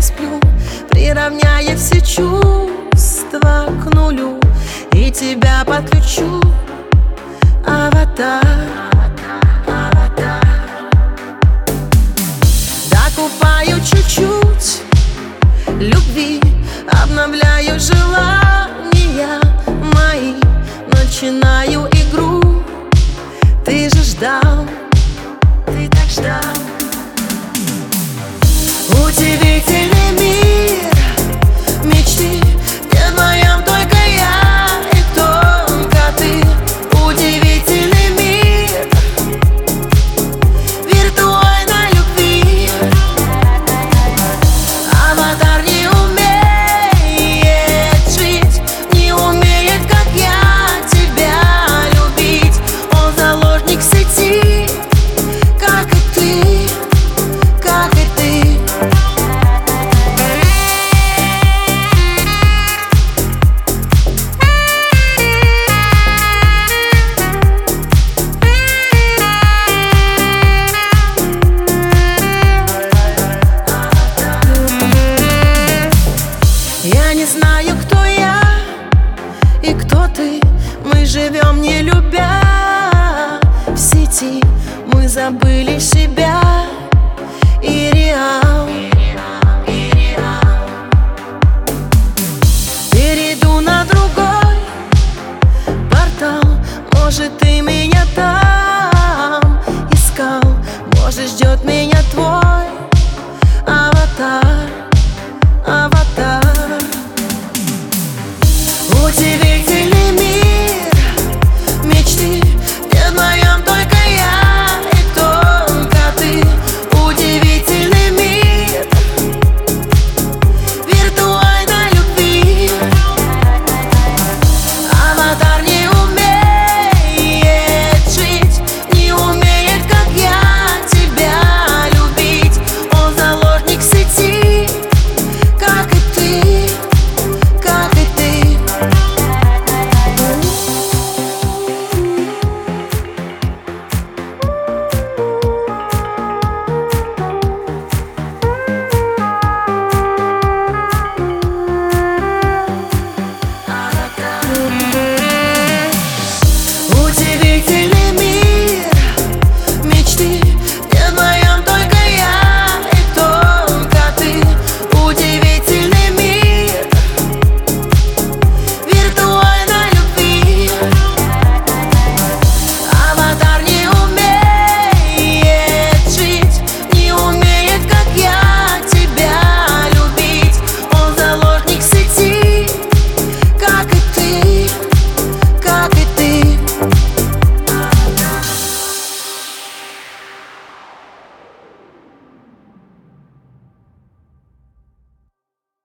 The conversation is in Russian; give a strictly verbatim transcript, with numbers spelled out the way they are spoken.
сплю, приравняя все чувства к нулю, и тебя подключу. Аватар, аватар. Докупаю чуть-чуть любви, обновляю желания мои, начинаю игру. Ты же ждал, ты так ждал. Удивительный мир мечты, где вдвоем только я и только ты. Удивительный мир виртуальной любви. Аватар не умеет жить, не умеет, как я тебя любить. Он заложник сети, как и ты, как и ты. Я не знаю, кто я и кто ты. Мы живем, не любя, в сети. Мы забыли себя и реал. Перейду на другой портал. Может, ты меня там искал. Может, ждет меня твой аватар.